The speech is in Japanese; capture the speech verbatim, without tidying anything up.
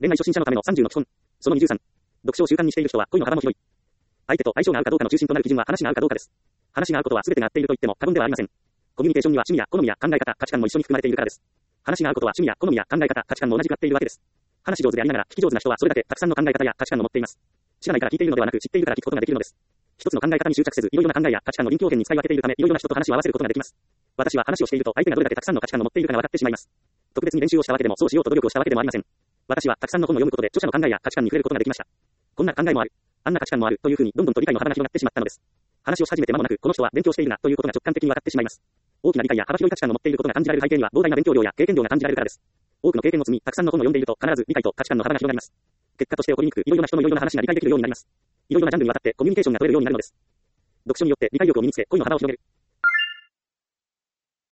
恋愛初心者のためのさんじゅうの基本。そのにじゅうさん。読書を習慣にしている人は恋の幅も広い。相手と相性が合うかどうかの中心となる基準は話が合うかどうかです。話が合うことは全てが合っていると言っても過言ではありません。コミュニケーションには趣味や好みや考え方、価値観も一緒に含まれているからです。話が合うことは趣味や好みや考え方、価値観も同じく合っているわけです。話し上手でありながら聞き上手な人はそれだけたくさんの考え方や価値観を持っています。知らないから聞いているのではなく知っているから聞くことができるのです。一つの考え方に執着せず、いろいろな考えや価値観の臨機応変に使い分けているため、いろいろな人と話を合わせることができます。私は話をしていると相手がどれだけたくさんの価値観を持っているかが分かってしまいます。特別に練習をしたわけでもそうしようと努力をしたわけでもありません。私はたくさんの本を読むことで著者の考えや価値観に触れることができました。こんな考えもある。あんな価値観もあるというふうにどんどんと理解の幅が広がってしまったのです。話をし始めて間もなくこの人は勉強しているなということが直感的に分かってしまいます。大きな理解や幅広い価値観を持っていることが感じられる背景には膨大な勉強量や経験量が感じられるからです。多くの経験を積み、たくさんの本を読んでいると必ず理解と価値観の幅が広がります。結果として起こりにくく、いろいろな人のいろいろな話が理解できるようになります。いろいろなジャンルにわたってコミュニケーションが取れるようになるのです。読書によって理解力を身につけ、恋の幅を広げる。